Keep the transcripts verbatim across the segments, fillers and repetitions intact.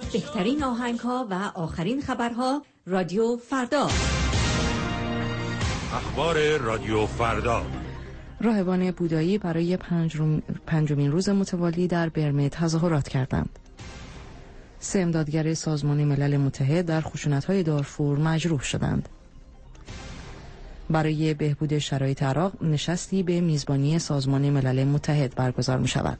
بهترین آهنگ‌ها و آخرین خبرها. رادیو فردا. اخبار رادیو فردا. راهبان بودایی برای پنجم... پنجمین روز متوالی در برمه تظاهرات کردند. سه امدادگر سازمان ملل متحد در خشونت‌های دارفور مجروح شدند. برای بهبود شرایط عراق نشستی به میزبانی سازمان ملل متحد برگزار می شود.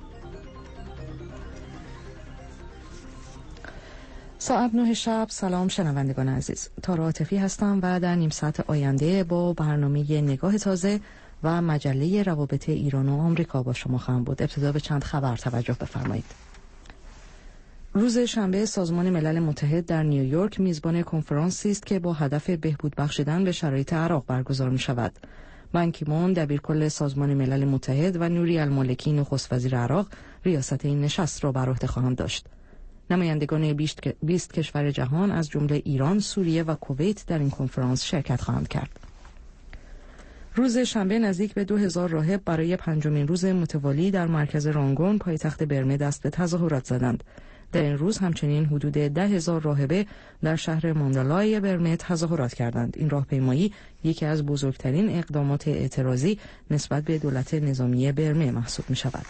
ساعت نه شب. سلام شنوندگان عزیز، تارا عاطفی هستم و در نیم ساعت آینده با برنامه نگاه تازه و مجله روابط ایران و آمریکا با شما خواهم بود. ابتدا به چند خبر توجه بفرمایید. روز شنبه سازمان ملل متحد در نیویورک میزبان کنفرانسی است که با هدف بهبود بخشیدن به شرایط عراق برگزار می شود. بان کی مون دبیرکل سازمان ملل متحد و نوری المالکی نخست وزیر عراق ریاست این نشست را بر عهده خواهند داشت. نمایندگان بیست کشور جهان از جمله ایران، سوریه و کویت در این کنفرانس شرکت خواهند کرد. روز شنبه نزدیک به دو هزار راهب برای پنجمین روز متوالی در مرکز رانگون پایتخت برمه دست به تظاهرات زدند. در این روز همچنین حدود ده هزار راهبه در شهر ماندالای برمه تظاهرات کردند. این راهپیمایی یکی از بزرگترین اقدامات اعتراضی نسبت به دولت نظامی برمه محسوب می شود.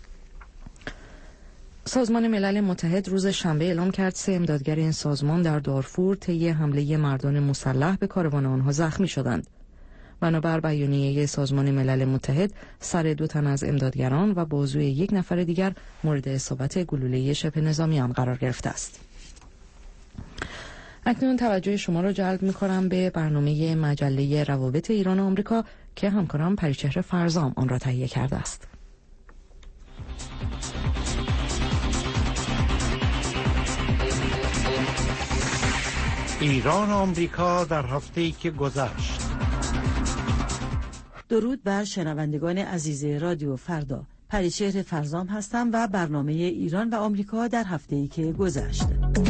سازمان ملل متحد روز شنبه اعلام کرد سه امدادگر این سازمان در دارفور طی حمله مردان مسلح به کاروان آنها زخمی شدند. بنابر بیانیه سازمان ملل متحد سر دو تن از امدادگران و بازوی یک نفر دیگر مورد اصابت گلوله شبه نظامیان قرار گرفته است. اکنون توجه شما را جلب می‌کنم به برنامه مجله روابط ایران و آمریکا که همکارم پریچهر فرزام آن را تهیه کرده است. ایران و آمریکا در هفته‌ای که گذشت. درود بر شنوندگان عزیز رادیو فردا. پریچهر فرزام هستم و برنامه ایران و آمریکا در هفته‌ای که گذشت.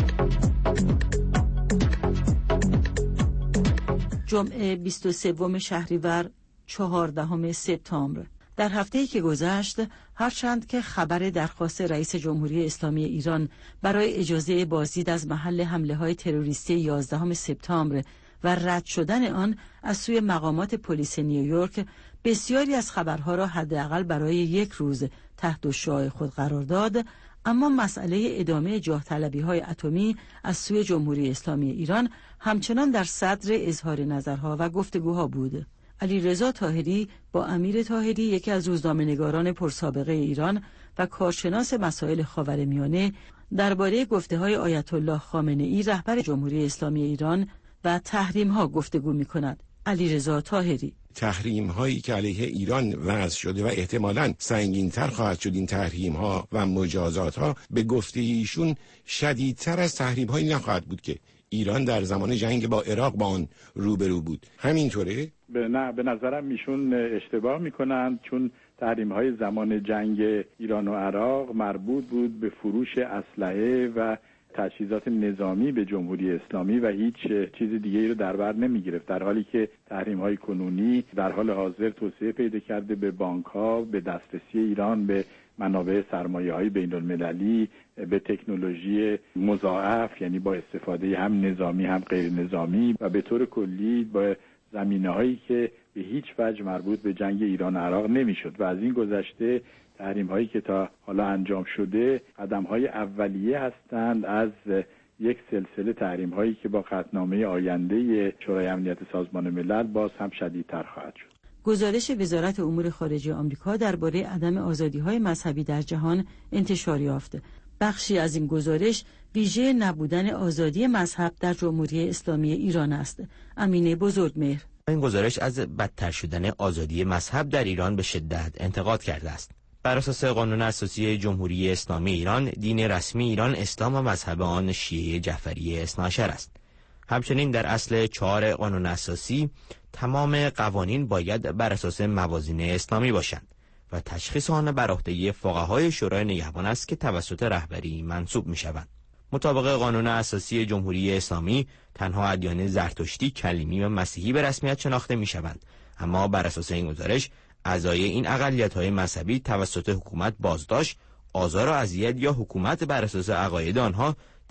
جمعه بیست و سوم شهریور، چهاردهم سپتامبر. در هفته‌ای که گذشت، هرچند که خبر درخواست رئیس جمهوری اسلامی ایران برای اجازه بازدید از محل حمله‌های تروریستی یازدهم سپتامبر و رد شدن آن از سوی مقامات پلیس نیویورک بسیاری از خبرها را حداقل برای یک روز تحت الشعاع خود قرار داد، اما مسئله ادامه جاه طلبی‌های اتمی از سوی جمهوری اسلامی ایران همچنان در صدر اظهار نظرها و گفتگوها بود. علیرضا طاهری با امیر طاهری، یکی از روزنامه‌نگاران پرسابقه ایران و کارشناس مسائل خاورمیانه، درباره گفته‌های آیت الله خامنه‌ای رهبر جمهوری اسلامی ایران و تحریم‌ها گفتگو می‌کند. علیرضا طاهری: تحریم‌هایی که علیه ایران وضع شده و احتمالاً سنگین‌تر خواهد شد این تحریم‌ها و مجازات‌ها، به گفته ایشون شدیدتر از تحریم‌هایی نخواهد بود که ایران در زمان جنگ با عراق با آن روبرو بود. همینطوره؟ به نه، به نظرم ایشون اشتباه میکنند، چون تحریم‌های زمان جنگ ایران و عراق مربوط بود به فروش اسلحه و تجهیزات نظامی به جمهوری اسلامی و هیچ چیز دیگه ای رو در بر نمی گرفت، در حالی که تحریم‌های کنونی در حال حاضر توسعه پیدا کرده به بانک‌ها، به دسترسی ایران به منابع سرمایه‌های بین‌المللی، به تکنولوژی مضاعف، یعنی با استفاده هم نظامی هم غیر نظامی، و به طور کلی با زمینه‌هایی که به هیچ وجه مربوط به جنگ ایران و عراق نمی‌شد. و از این گذشته تحریم‌هایی که تا حالا انجام شده قدم‌های اولیه هستند از یک سلسله تحریم‌هایی که با قطعنامه آینده شورای امنیت سازمان ملل باز هم شدیدتر خواهد شد. گزارش وزارت امور خارجه آمریکا درباره عدم آزادی‌های مذهبی در جهان انتشار یافت. بخشی از این گزارش ویژه نبودن آزادی مذهب در جمهوری اسلامی ایران است. امینه بزرگمهر: این گزارش از بدتر شدن آزادی مذهب در ایران به شدت انتقاد کرده است. بر اساس قانون اساسی جمهوری اسلامی ایران، دین رسمی ایران اسلام و مذهب آن شیعه جعفری اثنا عشر است. همچنین در اصل چهار قانون اساسی تمام قوانین باید بر اساس موازین اسلامی باشند و تشخیص آن بر عهده فقهای شورای نگهبان است که توسط رهبری منصوب می‌شوند. مطابق قانون اساسی جمهوری اسلامی تنها ادیان زرتشتی، کلیمی و مسیحی به رسمیت شناخته می‌شوند، اما بر اساس این گزارش اعضای این اقلیت‌های مذهبی توسط حکومت بازداشت، آزار و اذیت یا حکومت بر اساس عقاید آنها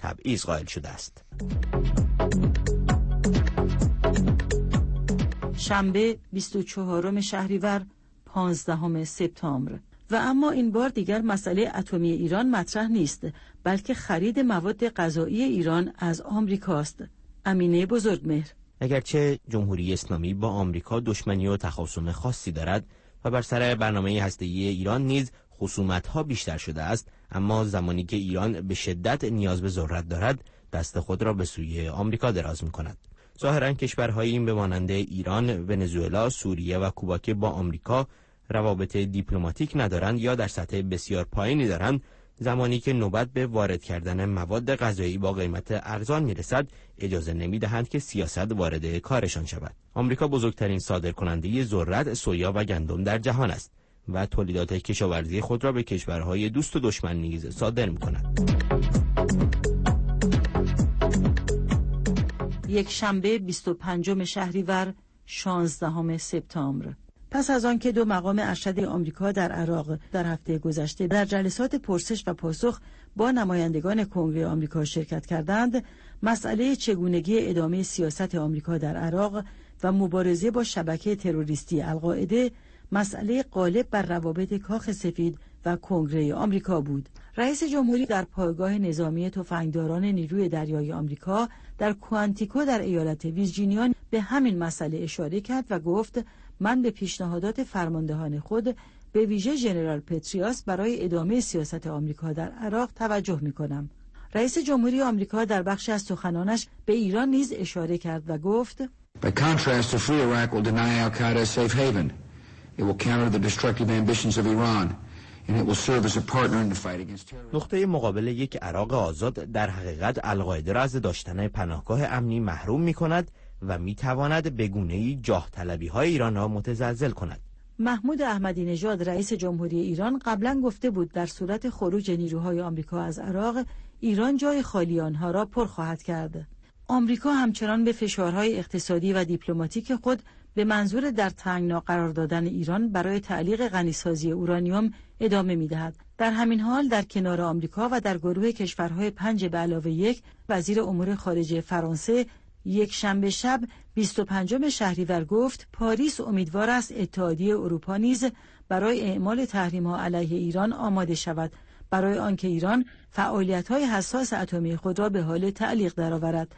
تبعیض قائل شده است. شنبه بیست و چهارم شهریور پانزدهم سپتامبر. و اما این بار دیگر مسئله اتمی ایران مطرح نیست، بلکه خرید مواد غذایی ایران از آمریکاست. امینه بزرگمهر. اگرچه جمهوری اسلامی با آمریکا دشمنی و تخاصم خاصی دارد و بر سر برنامه هسته‌ای ایران نیز خصومت‌ها بیشتر شده است، اما زمانی که ایران به شدت نیاز به ذرت دارد، دست خود را به سوی آمریکا دراز می‌کند. ظاهراً کشورهای این به مانند ایران، ونزوئلا، سوریه و کوبا که با آمریکا روابط دیپلماتیک ندارند یا در سطح بسیار پایینی دارند، زمانی که نوبت به وارد کردن مواد غذایی با قیمت ارزان میرسد، اجازه نمیدهند که سیاست وارد کارشان شود. آمریکا بزرگترین صادرکننده ذرت، سویا و گندم در جهان است و تولیدات کشاورزی خود را به کشورهای دوست و دشمن نیز صادر می‌کند. یک شنبه بیست و پنجم شهریور شانزدهم سپتامبر. پس از آن که دو مقام ارشد آمریکا در عراق در هفته گذشته در جلسات پرسش و پاسخ با نمایندگان کنگره آمریکا شرکت کردند، مسئله چگونگی ادامه سیاست آمریکا در عراق و مبارزه با شبکه تروریستی القاعده مسئله غالب بر روابط کاخ سفید و کنگره آمریکا بود. رئیس جمهوری در پایگاه نظامی تفنگداران نیروی دریایی آمریکا در کوانتیکو در ایالت ویرجینیا به همین مسئله اشاره کرد و گفت: من به پیشنهادات فرماندهان خود، به ویژه ژنرال پتریاس، برای ادامه سیاست آمریکا در عراق توجه می‌کنم. رئیس جمهوری آمریکا در بخشی از سخنانش به ایران نیز اشاره کرد و گفت: By contrast, a free Iraq will deny al-Qaeda a safe haven. It will counter the destructive ambitions of Iran. نقطه مقابل یک عراق آزاد در حقیقت القاعده را از داشتن پناهگاه امنی محروم می کند و می تواند به گونه‌ای جاه طلبی های ایران را متزلزل کند. محمود احمدی نژاد رئیس جمهوری ایران قبلا گفته بود در صورت خروج نیروهای آمریکا از عراق، ایران جای خالی آنها را پر خواهد کرد. آمریکا همچنان به فشارهای اقتصادی و دیپلماتیک خود به منظور در تنگنا قرار دادن ایران برای تعلیق غنیسازی اورانیوم ادامه می‌دهد. در همین حال در کنار آمریکا و در گروه کشورهای پنج به علاوه یک، وزیر امور خارجه فرانسه یک شنبه شب بیست و پنجم شهریور گفت پاریس امیدوار است اتحادیه اروپا نیز برای اعمال تحریم‌ها علیه ایران آماده شود، برای آنکه ایران فعالیت‌های حساس اتمی خود را به حال تعلیق درآورد.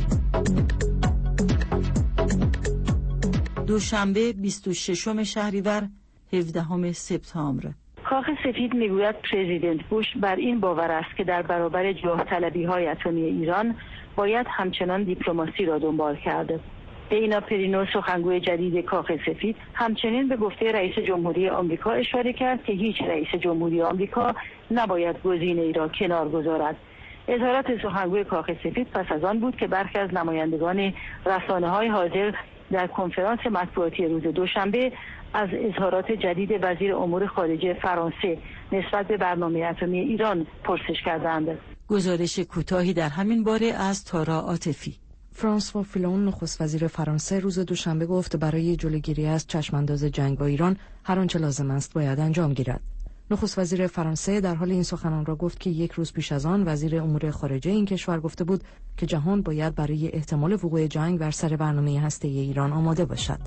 دوشنبه بیست و ششم شهریور هفدهم سپتامبر. کاخ سفید میگوید پرزیدنت بوش بر این باور است که در برابر جاه طلبی های اتمی ایران باید همچنان دیپلماسی را دنبال کرده. دینا پرینو، سخنگوی جدید کاخ سفید، همچنین به گفته رئیس جمهوری آمریکا اشاره کرد که هیچ رئیس جمهوری آمریکا نباید گزینه ای را کنار گذارد. اظهارات سخنگوی کاخ سفید پس از آن بود که برخی از نمایندگان رسانه‌های حاضر در کنفرانس مطبوعاتی روز دوشنبه از اظهارات جدید وزیر امور خارجه فرانسه نسبت به برنامه اتمی ایران پرسش کردند. گزارش کوتاهی در همین باره از تارا عاطفی. فرانسوا فیلون، نخست وزیر فرانسه، روز دوشنبه گفت برای جلوگیری از چشمانداز جنگ با ایران هر آنچه لازم است باید انجام گیرد. نخست وزیر فرانسه در حال این سخنان را گفت که یک روز پیش از آن وزیر امور خارجه این کشور گفته بود که جهان باید برای احتمال وقوع جنگ بر سر برنامه هسته‌ای ایران آماده باشد.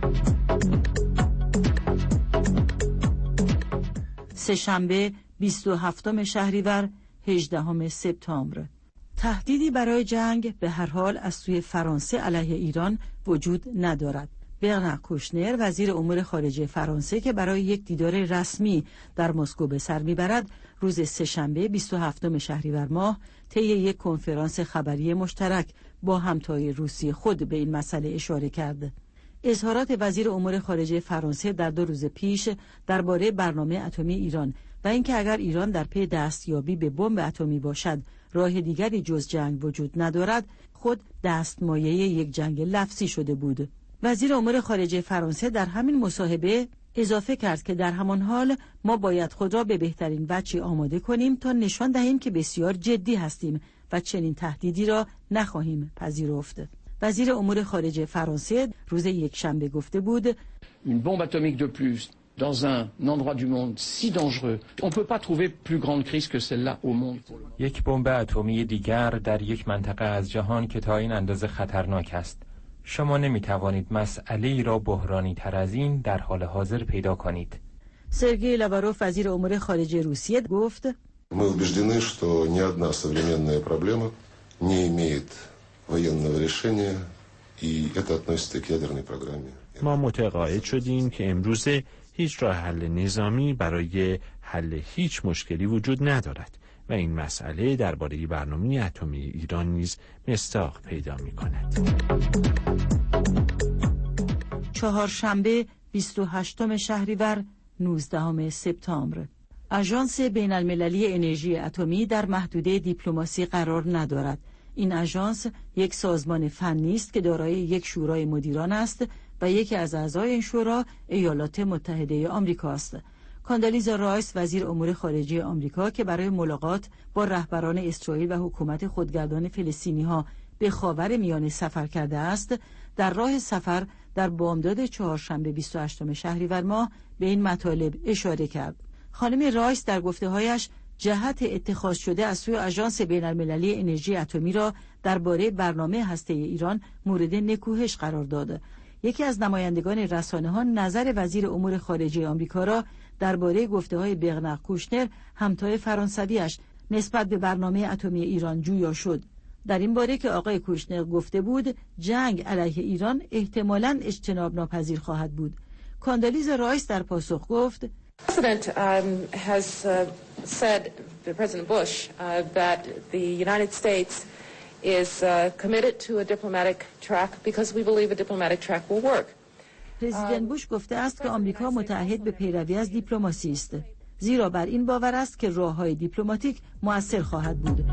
سه‌شنبه بیست و هفتم شهریور هجدهم سپتامبر. تهدیدی برای جنگ به هر حال از سوی فرانسه علیه ایران وجود ندارد. برنار کوشنر، وزیر امور خارجه فرانسه که برای یک دیدار رسمی در مسکو به سر میبرد، روز سه‌شنبه بیست و هفتم شهریور ماه طی یک کنفرانس خبری مشترک با همتای روسی خود به این مسئله اشاره کرد. اظهارات وزیر امور خارجه فرانسه در دو روز پیش درباره برنامه اتمی ایران و اینکه اگر ایران در پی دستیابی به بمب اتمی باشد راه دیگری جز جنگ وجود ندارد، خود دستمایه یک جنگ لفظی شده بود. وزیر امور خارجه فرانسه در همین مصاحبه اضافه کرد که در همان حال ما باید خود را به بهترین وجهی آماده کنیم تا نشان دهیم که بسیار جدی هستیم و چنین تهدیدی را نخواهیم پذیرفت. وزیر امور خارجه فرانسه روز یکشنبه گفته بود Dans un endroit du monde si dangereux, on ne peut pas trouver plus grande crise que celle-là au monde. یک بمب اتمی دیگر در یک منطقه از جهان که تا این اندازه خطرناک است. شما نمی توانید مسئله ای را بحرانی تر از این در حال حاضر پیدا کنید. سرگئی لاواروف وزیر امور خارجه روسیه گفت: Мы убеждены, что ни одна современная проблема не имеет военного решения, и это относится к ядерной программе. ما متقاعد شدیم که امروزه هیچ راه حل نظامی برای حل هیچ مشکلی وجود ندارد و این مسئله درباره برنامه اتمی ایران نیز مصداق پیدا می‌کند. چهارشنبه بیست و هشتم شهریور نوزدهم سپتامبر. آژانس بین المللی انرژی اتمی در محدوده دیپلماسی قرار ندارد. این آژانس یک سازمان فنی است که دارای یک شورای مدیران است و یکی از اعضای این شورا ایالات متحده آمریکا است. کاندالیزا رایس وزیر امور خارجه آمریکا که برای ملاقات با رهبران اسرائیل و حکومت خودگردان فلسطینی‌ها به خاور میانه سفر کرده است، در راه سفر در بامداد چهارشنبه بیست و هشتم شهریور ماه به این مطالب اشاره کرد. خانم رایس در گفته‌هایش جهت اتخاذ شده از سوی آژانس بین المللی انرژی اتمی را درباره برنامه هسته ایران مورد نکوهش قرار داد. یکی از نمایندگان رسانه‌ها نظر وزیر امور خارجه آمریکا را درباره گفته‌های برنار کوشنر همتای فرانسویش نسبت به برنامه اتمی ایران جویا شد. در این باره که آقای کوشنر گفته بود جنگ علیه ایران احتمالاً اجتناب ناپذیر خواهد بود. کاندالیزا رایس در پاسخ گفت: President um, has uh, said, President Bush, uh, that the United States is uh, committed to a diplomatic track because we believe a diplomatic track will work. پرزیدنت بوش گفته است که آمریکا متعهد به پیروی از دیپلماسی است، زیرا بر این باور است که راه‌های دیپلماتیک مؤثر خواهد بود.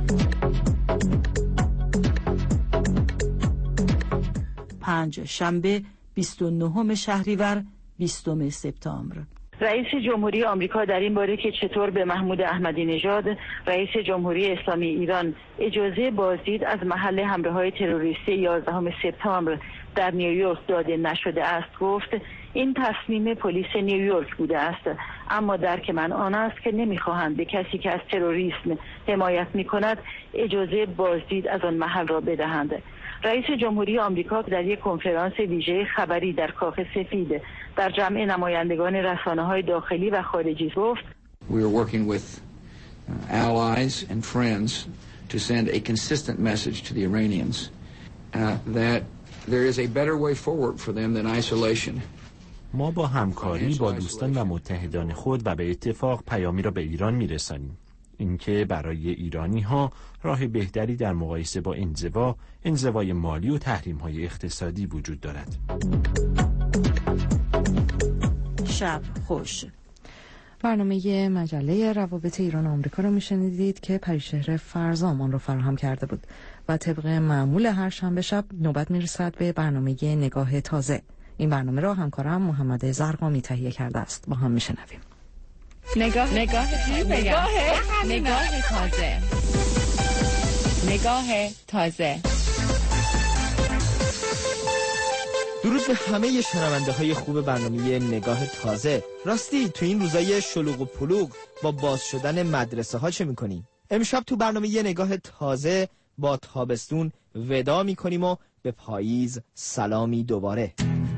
پنج شنبه بیست و نهم شهریور بیستم سپتامبر. رئیس جمهوری آمریکا در این باره که چطور به محمود احمدی نژاد رئیس جمهوری اسلامی ایران اجازه بازدید از محل حمله‌های تروریستی یازدهم سپتامبر در نیویورک داده نشده است گفت: این تصمیم پلیس نیویورک بوده است، اما درک من آن است که نمی‌خواهند به کسی که از تروریسم حمایت می‌کند اجازه بازدید از آن محل را بدهند. رئیس جمهوری آمریکا در یک کنفرانس ویژه خبری در کاخ سفید در جمع نمایندگان رسانه‌های داخلی و خارجی گفت: We are working with allies and friends to send a consistent message to the Iranians uh, that there is a better way forward for them than isolation. ما با همکاری با دوستان و متحدان خود و به اتفاق پیامی را به ایران می‌رسانیم. اینکه برای ایرانی ها راه بهتری در مقایسه با انزوا، انزوای مالی و تحریم های اقتصادی وجود دارد. شب خوش. برنامه مجله روابط ایران و آمریکا رو میشنیدید که پریشهر فرزامان رو فراهم کرده بود و طبق معمول هر شنبه شب نوبت میرسد به برنامه نگاه تازه. این برنامه را همکارم محمد زرقامی تهیه کرده است. با هم میشنویم. نگاه نگاه نگاه نگاه تازه نگاه تازه. درود به همه شنونده های خوب برنامه نگاه تازه. راستی تو این روزای شلوغ و پلوغ با باز شدن مدرسه ها چه میکنیم؟ امشب تو برنامه نگاه تازه با تابستون ودا میکنیم و به پاییز سلامی دوباره.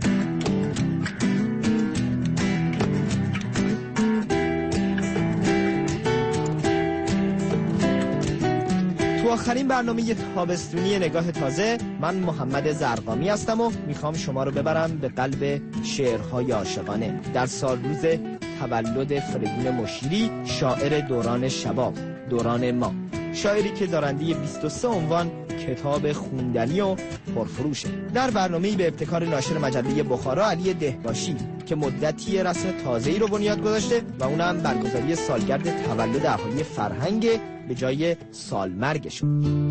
آخرین برنامه تابستونی نگاه تازه من محمد زرقامی هستم و میخوام شما رو ببرم به قلب شعرهای عاشقانه در سال روز تولد فریدون مشیری، شاعر دوران شباب، دوران ما، شاعری که دارنده بیست و سه عنوان کتاب خوندنی و پرفروشه. در برنامه‌ای به ابتکار ناشر مجله بخارا علی دهباشی که مدتی رسم تازه‌ای رو بنیاد گذاشته و اونم برگزاری سالگرد تولد اهالی فرهنگ به جای سالمرگشون.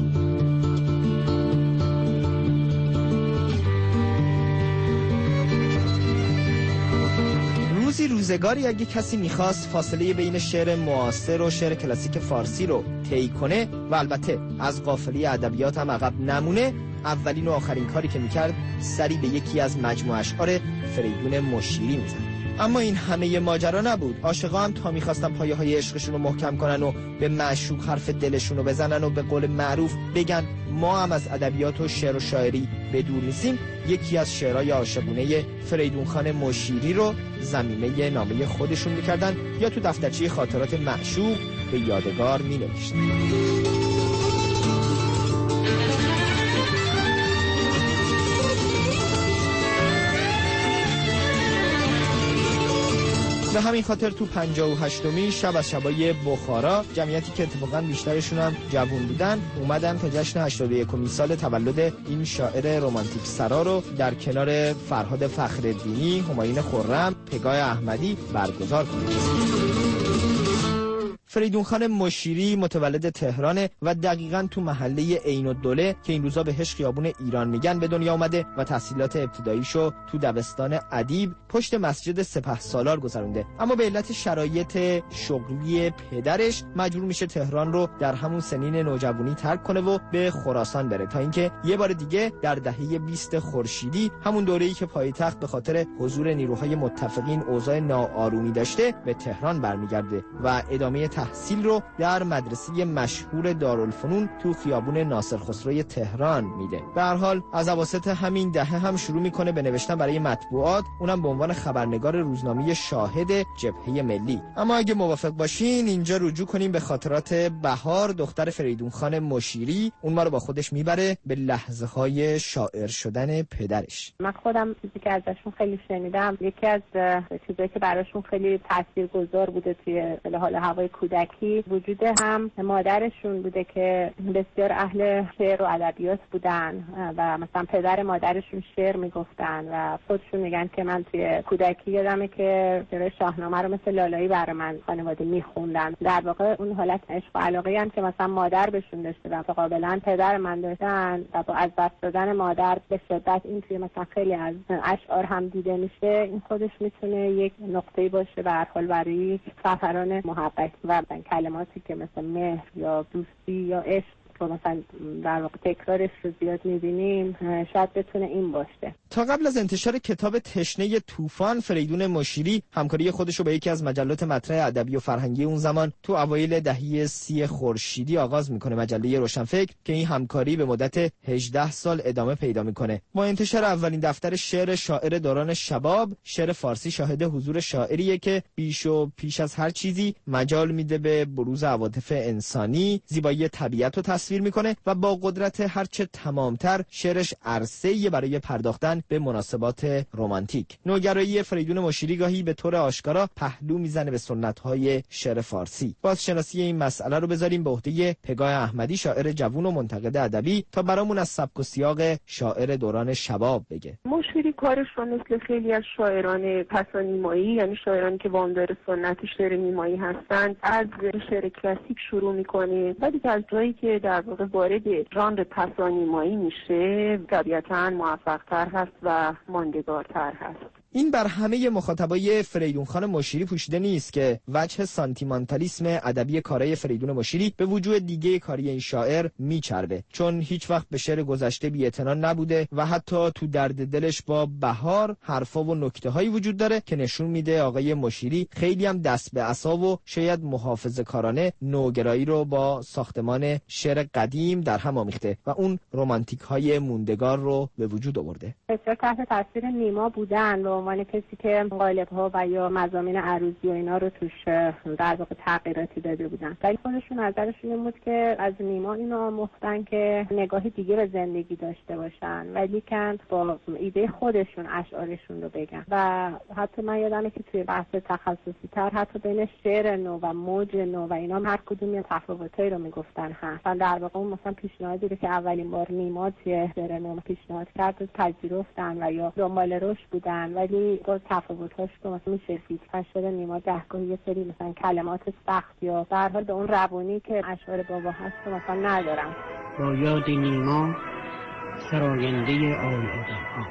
روزی روزگاری اگه کسی میخواست فاصله بین شعر معاصر و شعر کلاسیک فارسی رو طی کنه و البته از قافله ادبیات هم عقب نمونه، اولین و آخرین کاری که میکرد سری به یکی از مجموعه اشعار فریدون مشیری میزد. اما این همه ماجرا نبود. عاشقا هم تا می‌خواستن پایه‌های عشقشون رو محکم کنن و به معشوق حرف دلشون رو بزنن و به قول معروف بگن ما هم از ادبیات و شعر و شاعری به دور نیستیم، یکی از شعرهای عاشقانه فریدون خان مشیری رو ضمیمه نامه خودشون می‌کردن یا تو دفترچه خاطرات معشوق به یادگار می‌نوشتن. به همین خاطر تو پنجاه و هشتمین شب از شبای بخارا جمعیتی که اتفاقا بیشترشون هم جوون بودن اومدن تا جشن هشتاد و یکمین سال تولد این شاعر رمانتیک سرا رو در کنار فرهاد فخرالدینی، همایون خرم، پگاه احمدی برگزار کنند. فریدون خان مشیری متولد تهرانه و دقیقاً تو محله عین‌الدوله که این روزا بهش خیابون ایران میگن به دنیا اومده و تحصیلات ابتداییشو تو دبستان ادیب پشت مسجد سپهسالار گذرونده. اما به علت شرایط شغلی پدرش مجبور میشه تهران رو در همون سنین نوجوانی ترک کنه و به خراسان بره تا اینکه یه بار دیگه در دهه بیست خورشیدی، همون دوره‌ای که پایتخت به خاطر حضور نیروهای متفقین اوضاع ناآرومی داشته، به تهران برمیگرده و ادامه تحصیل رو در مدرسه مشهور دارالفنون تو خیابون ناصر خسروی تهران میده. به هر حال از اواسط همین دهه هم شروع میکنه به نوشتن برای مطبوعات، اونم به عنوان خبرنگار روزنامه شاهد جبهه ملی. اما اگه موافق باشین اینجا رجوع کنیم به خاطرات بهار، دختر فریدون خان مشیری. اون ما رو با خودش میبره به لحظه های شاعر شدن پدرش. من خودم چیزی که ازشون خیلی شنیدم، یکی از چیزایی که براشون خیلی تاثیرگذار بوده توی حال هوای کودکی وجود هم مادرشون بوده که بسیار اهل شعر و ادبیات بودن و مثلا پدر مادرشون شعر میگفتن و خودشون میگن که من توی کودکی یادمه که شعر شاهنامه رو مثل لالایی برای من خانواده میخوندن. در واقع اون حالت عشق و علاقه هم که مثلا مادر بهشون داشته و مقابلا پدر من داشتن و با از دست دادن مادر به شدت این توی مثلا خیلی از اشعار هم دیده میشه. این خودش میتونه یک نقطه‌ای باشه به هر حال برای سفران محبت و کلماتی که مثل مهر یا دوستی یا عشق مثلا در واقع تکرارش رو زیاد می‌بینیم، شاید بتونه این باشه. تا قبل از انتشار کتاب تشنه طوفان، فریدون مشیری همکاری خودش رو با یکی از مجلات مطرح ادبی و فرهنگی اون زمان تو اوایل دهه سی خورشیدی آغاز میکنه، مجله روشنفکر، که این همکاری به مدت هجده سال ادامه پیدا میکنه. با انتشار اولین دفتر شعر شاعر دوران شباب، شعر فارسی شاهد حضور شاعریه که بیش و پیش از هر چیزی مجال میده به بروز عواطف انسانی، زیبایی طبیعت و تصویر میکنه و با قدرت هرچه تمامتر شعرش عرصه‌ای برای پرداختن به مناسبات رمانتیک. نوگرایی فریدون مشیری گاهی به طور آشکارا پهلو میزنه به سنت‌های شعر فارسی. بازشناسی این مسئله رو بذاریم به عهده پگاه احمدی، شاعر جوون و منتقد ادبی، تا برامون از سبک و سیاق شاعر دوران شباب بگه. مشیری کارش رو مثل خیلی از شاعران پسانیمایی، یعنی شاعرانی که وامدار سنت شعر نیمایی هستند، از شعر کلاسیک شروع میکنه، ولی از جایی که در واقع وارد ژانر پسانیمایی میشه طبیعتاً موفق‌تر هست و ماندگارتر هست. این بر همه مخاطبای فریدون خان مشیری پوشیده نیست که وجه سانتیمانتالیسم ادبی کارای فریدون مشیری به وجوه دیگه کاری این شاعر میچربه، چون هیچ وقت به شعر گذشته بی‌اعتنا نبوده و حتی تو درد دلش با بهار حرفا و نکته‌هایی وجود داره که نشون میده آقای مشیری خیلی هم دست به عصا و شاید محافظه‌کارانه نوگرایی رو با ساختمان شعر قدیم در هم آمیخته و اون رمانتیک‌های موندگار رو به وجود آورده. بسیار تحت تاثیر نیما بودن و عنوان کسی که قالب‌ها و یا مضامین عروضی و اینا رو توش در واقع تغییراتی داده بودن. ولی خودشون نظرشون این بود که از نیما اینو آموختن که نگاه دیگه به زندگی داشته باشن، ولی که با ایده خودشون اشعارشون رو بگن. و حتی من یادمه که توی بحث تخصصی تر حتی بین شعر نو و موج نو و اینا هر کدوم یه تفاوتایی رو میگفتن هست. مثلا در واقع اون مثلا پیشنهادی رو که اولین بار نیما توی شعر نو پیشنهاد کرد پذیرفتن و یا دنبال رشد بودن، ولی با تفاوت‌هاش رو مثلا می‌شفید. شعر نیما دهگاهی یه سری مثلا کلمات سخت یا در حال به اون روانی که اشعار بابا هست رو مثلا ندارم. با یاد نیما سراینده آیاده‌ها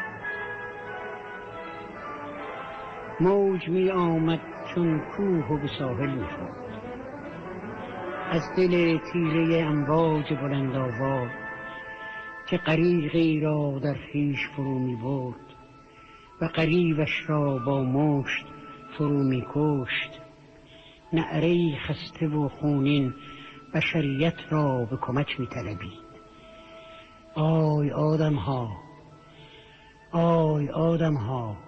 موج می آمد چون کوه و به ساحل می شد، از دل تیره امواج بلند آواز که غریقی را در خویش فرو می برد و غریبش را با مشت فرو می کشت، نعره‌ای خسته و خونین بشریت را به کمک می طلبید. آی آدم ها، آی آدم ها.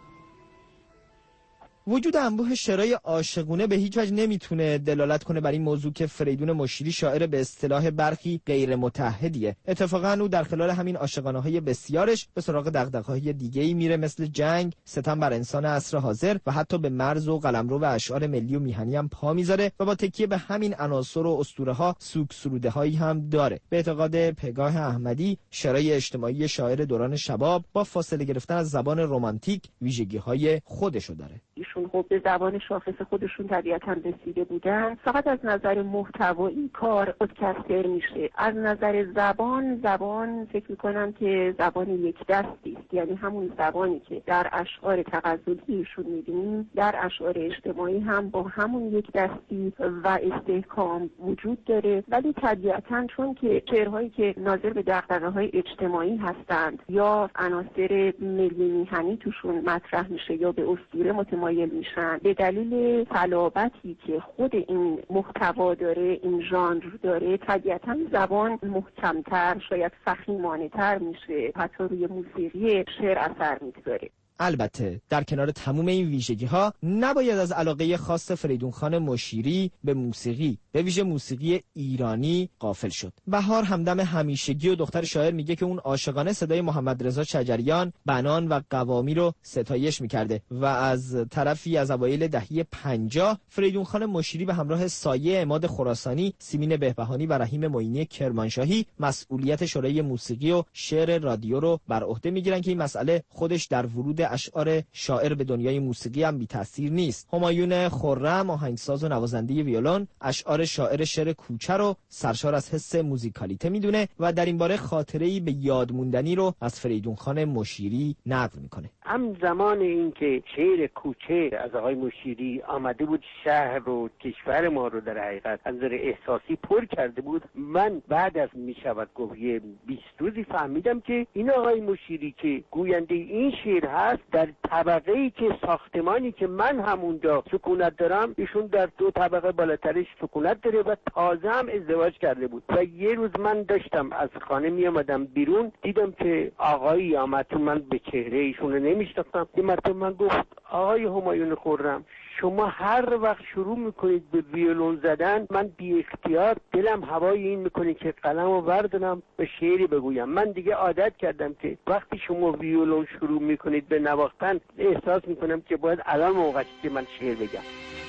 وجود انبوه شعرهای عاشقونه به هیچ وجه نمیتونه دلالت کنه بر این موضوع که فریدون مشیری شاعر به اصطلاح برخی غیر متحدیه. اتفاقا او در خلال همین عاشقانه‌های بسیارش به سراغ دغدغه‌های دیگه‌ای میره، مثل جنگ، ستم بر انسان عصر حاضر و حتی به مرز و قلمرو و اشعار ملی و میهنی هم پا میذاره و با تکیه به همین عناصر و اسطوره‌ها سوگ سروده‌هایی هم داره. به اعتقاد پگاه احمدی، شعرهای اجتماعی شاعر دوران شباب با فاصله گرفتن از زبان رمانتیک ویژگی‌های خودشو داره. ایشون خب به زبان شاخص خودشون طبیعتاً رسیده بودن. فقط از نظر محتوایی کار متکثر میشه. از نظر زبان زبان فکر میکنم که زبان یک دستی است، یعنی همون زبانی که در اشعار تغزلی ایشون میبینیم در اشعار اجتماعی هم با همون یک دستی و استحکام وجود داره. ولی طبیعتاً چون که شعرهایی که ناظر به دغدغه‌های اجتماعی هستند یا عناصر ملی میهنی توشون مطرح میشه یا به اسطوره متمایل میشن، به دلیل صلابتی که خود این محتوا داره، این ژانر داره، طبیعتاً زبان محکمتر، شاید فخیمانه‌تر میشه، حتی روی موسیقی شعر اثر میگذاره. البته در کنار تمام این ویژگی‌ها نباید از علاقه خاص فریدون خان مشیری به موسیقی، به ویژه موسیقی ایرانی، غافل شد. بهار همدم همیشگی و دختر شاعر میگه که اون عاشقانه صدای محمد رضا شجریان، بنان و قوامی رو ستایش میکرده و از طرفی از اوایل دهه پنجاه فریدون خان مشیری به همراه سایه عماد خراسانی، سیمین بهبهانی و رحیم معینی کرمانشاهی مسئولیت شورای موسیقی و شعر رادیو رو بر عهده میگیرن که این مسئله خودش در ورود اشعار شاعر به دنیای موسیقی هم بی تاثیر نیست. همایون خرم، آهنگساز و نوازنده ویولون، اشعار شاعر شعر کوچه رو سرشار از حس موزیکالیته میدونه و در این باره خاطره‌ای به یاد موندنی رو از فریدون خان مشیری نقل میکنه. هم زمان این که شعر کوچه از آقای مشیری آمده بود شهر و کشور ما رو در حقیقت از نظر احساسی پر کرده بود، من بعد از میشود گفت یه بیست روزی فهمیدم که این آقای مشیری که گوینده این شعر هست در طبقه ای که ساختمانی که من همونجا سکونت دارم ایشون در دو طبقه بالاترش سکونت داره و تازه هم ازدواج کرده بود. و یه روز من داشتم از خانه می آمدم بیرون، دیدم که آقایی آمد تو، من به چهره ایشون رو نمیشناختم. یه مرتبه من گفت آقای همایون خرم، شما هر وقت شروع میکنید به ویولون زدن من بی اختیار دلم هوای این میکنه که قلمو بردارم و شعری بگویم. من دیگه عادت کردم که وقتی شما ویولون شروع میکنید به نواختن احساس میکنم که باید الان موقعی که من شعر بگم.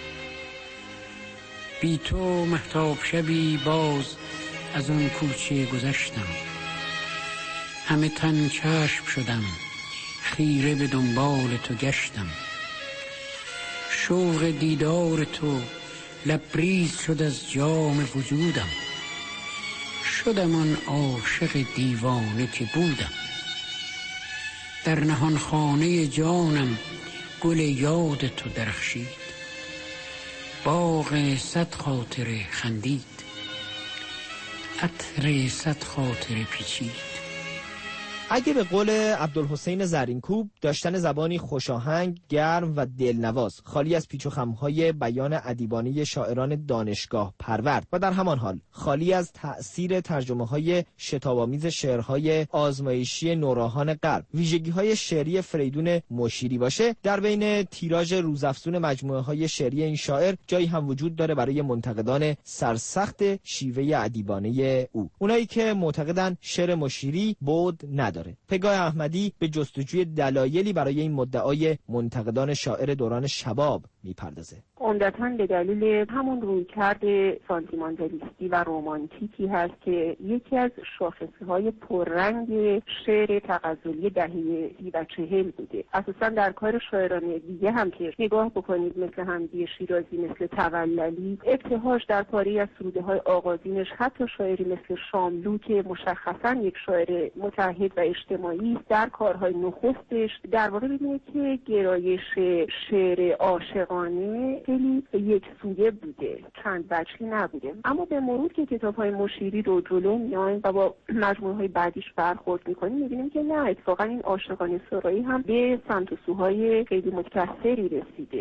بی تو مهتاب شبی باز از اون کوچه گذشتم، همه تن چشم شدم خیره به دنبال تو گشتم، شوق دیدار تو لبریز شد از جام وجودم، شدم آن عاشق دیوانه که بودم، در نهان خانه جانم گل یاد تو درخشید، باغ صد خاطره خندید، عطر صد خاطره پیچید. اگه به قول عبدالحسین زرینکوب داشتن زبانی خوشاهنگ، گرم و دلنواز، خالی از پیچ و خم‌های بیان ادیبانه شاعران دانشگاه پرورد و در همان حال خالی از تأثیر ترجمه‌های شتاب‌آمیز شعرهای آزمایشی نوراهان غرب، ویژگی‌های شعری فریدون مشیری باشه، در بین تیراژ روزافزون مجموعه‌های شعری این شاعر جایی هم وجود داره برای منتقدان سرسخت شیوه ادیبانه او، اونایی که معتقدن شعر مشیری بعد نداره. پگاه احمدی به جستجوی دلایلی برای این مدعای منتقدان شاعر دوران شباب میپردازه. عمدتاً به دلیل همون رویکرد سانتیمانتالیستی و رمانتیکی هست که یکی از شاخصه‌های پررنگ شعر تغزلی دهه سی و چهل بوده. اساساً در کار شاعران دیگه هم که نگاه بکنید، مثل حمدی شیرازی، مثل توللی، ابتهاج در پاری از سروده‌های آغازینش، حتی شاعری مثل شاملو که مشخصاً یک شاعر متحد و اجتماعی است، در کارهای نخستش در واقع ببینید که گرایش شعر عاشقانه خیلی یک سویه بوده، چند وجهی نبوده. اما به مرور که کتاب‌های مشیری رو جلو میایم و با مجموعه‌های بعدیش برخورد می‌کنیم، می‌بینیم که نه، اتفاقا این عاشقانه سرایی هم به سمت و سوهای خیلی متکثری رسیده.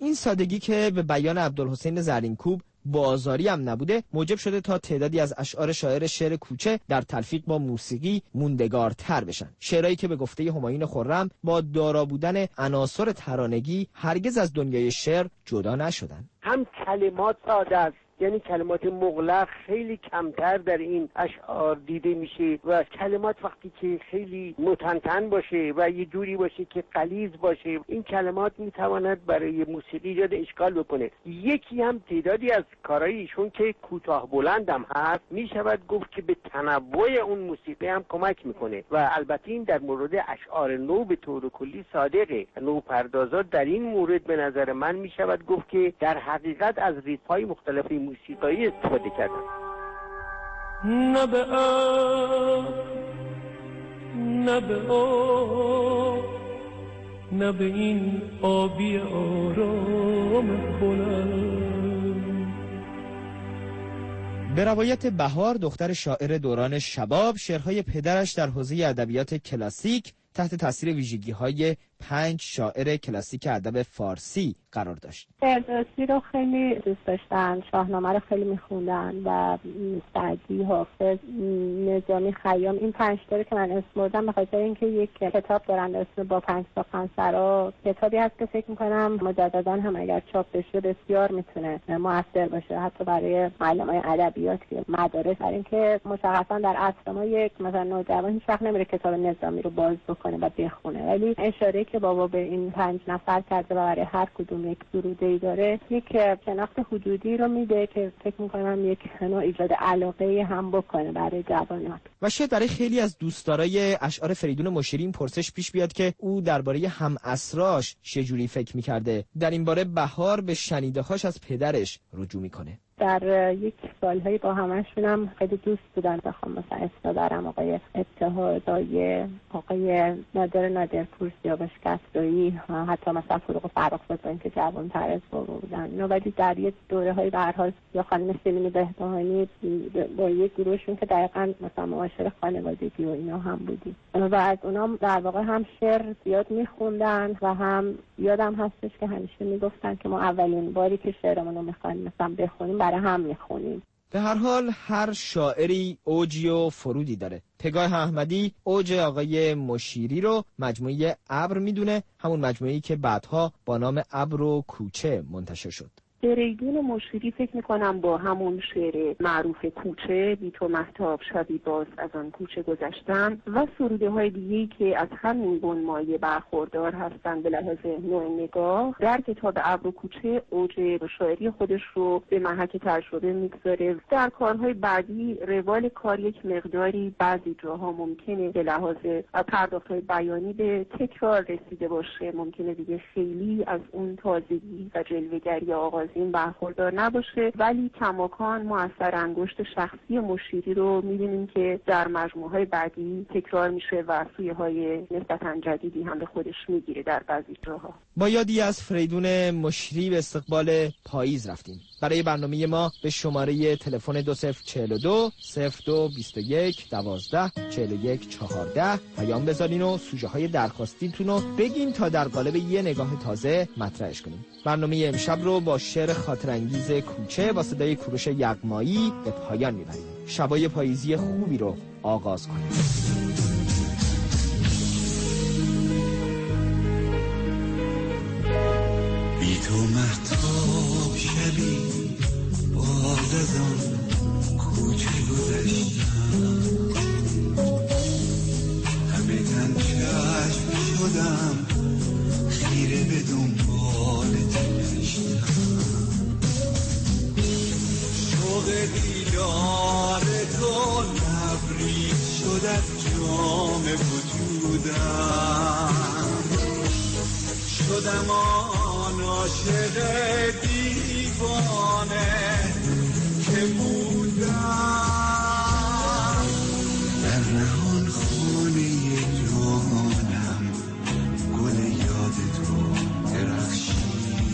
این سادگی که به بیان عبدالحسین زرینکوب بازاری هم نبوده موجب شده تا تعدادی از اشعار شاعر شعر کوچه در تلفیق با موسیقی موندگارتر بشن. شعرهایی که به گفته همایون خرم با دارا بودن عناصر ترانگی هرگز از دنیای شعر جدا نشدن. هم کلمات ساده است، یعنی کلمات مغلق خیلی کمتر در این اشعار دیده میشه و کلمات وقتی که خیلی متنتن باشه و یه جوری باشه که غلیظ باشه، این کلمات میتواند برای موسیقی ایجاد اشکال بکنه. یکی هم تعدادی از کارهای ایشون که کوتاه بلند هم هست میشود گفت که به تنوع اون موسیقی هم کمک میکنه و البته این در مورد اشعار نو به طور کلی صادقه. نو پردازات در این مورد به نظر من میشود گفت که در حقیقت از ریتم‌های مختلف موسیقایی استفاده کردن. نه به آب نه به آب نه به این آبی آرام بلند. به روایت بهار دختر شاعر دوران شباب، شعرهای پدرش در حوزه ادبیات کلاسیک تحت تاثیر ویژگی‌های پنج شاعر کلاسیک ادب فارسی قرار داشت. فردوسی رو خیلی دوست داشتن، شاهنامه رو خیلی میخوندن و سعدی، حافظ، نظامی، خیام. این پنج تا که من اسم بردم به خاطر اینکه یک کتاب دارن اسم با پنج سخنسرا، کتابی هست که فکر میکنم مجددا هم اگر چاپ بشه بسیار میتونه مؤثر باشه حتی برای معلمای ادبیات که مدارس، برای اینکه مشخصا در عصر ما یک مثلا نوجوان هیچ وقت نمیره کتاب نظامی رو باز بکنه و بخونه، ولی اشاره که بابا به این پنج نفر کرده و برای هر کدوم یک سروده‌ای داره، یک شناخت حدودی رو میده که فکر می‌کنم یک نوع ایجاد علاقه هم بکنه برای جوانان. و شاید برای خیلی از دوستدارای اشعار فریدون مشیری این پرسش پیش بیاد که او درباره همعصراش چجوری فکر می‌کرده. در این باره بهار به شنیده‌هاش از پدرش رجوع می‌کنه. در یک سالهایی با همشونم خیلی دوست بودن، بخوام مثلا اسم دارم آقای اتحادای، آقای نادر نادرپور، سیاوش کسرایی، حتی مثلا فروغ فرخزاد که جوان تر از بابا بودن اینا، ولی در یک دوره های به هر حال یا خانم سلیمی بهبهانی با یک گروهشون که دقیقاً مثلا معاشر خانوادگی و اینا هم بودیم و از اونام در واقع هم شعر زیاد میخوندن و هم یادم هستش که همیشه میگفتن که ما اولین باری که شعرمون رو میخوایم مثلا بخونیم برای هم میخونیم. به هر حال هر شاعری اوجی و فرودی داره. پگاه احمدی اوج آقای مشیری رو مجموعه ابر میدونه، همون مجموعه‌ای که بعدها با نام ابر و کوچه منتشر شد. فریدون مشیری فکر میکنم با همون شعر معروف کوچه، بی تو مهتاب شبی باز از آن کوچه گذشتم و سروده های دیگه‌ای که از همین بنمایه برخوردار هستن به لحاظ نوع نگاه، در کتاب ابر و کوچه اوج شاعری خودش رو به محک تجربه میگذاره. در کارهای بعدی روال کار یک مقداری بعضی جاها ممکنه به لحاظ پرداخت‌های بیانی به تکرار رسیده باشه، ممکنه دیگه خیلی از اون تازگی و جلوه‌گری آغاز این برخوردار نباشه، ولی کماکان ما اثر انگشت شخصی مشیری رو می‌بینیم که در مجموعه‌های بعدی تکرار میشه و سویه‌های نسبتاً جدیدی هم به خودش میگیره در بعضی جاها. با یادی از فریدون مشیری به استقبال پاییز رفتیم. برای برنامه ما به شماره تلفن دو صفر چهل و دو صفر دو بیست و یک دوازده چهل و یک چهارده پیام بذارین و سوژه های درخواستیتون رو بگین تا در قالب یه نگاه تازه مطرحش کنیم. برنامه امشب رو با شعر خاطرانگیز کوچه با صدای کوروش یغمایی به پایان میبریم. شبای پاییزی خوبی رو آغاز کنیم. بی تو مهتاب شبی باز از آن کوچه گذشتم، همه تن چشم شدم خیره به دنبالت گشتم، شوق دیدار تو لبریز شد از جام وجودم، شدم آن عاشق دیوانه که بودم، در نهان خانه جانم گل یاد تو درخشید.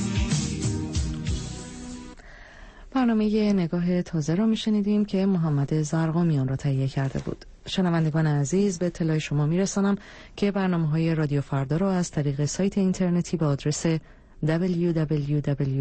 برنامه نگاه تازه را میشنیدیم که محمد زرقامیان را تهیه کرده بود. شنوندگان عزیز، به اطلاع شما میرسانم که برنامه‌های رادیو فردا را از طریق سایت اینترنتی با آدرس دبلیو دبلیو دبلیو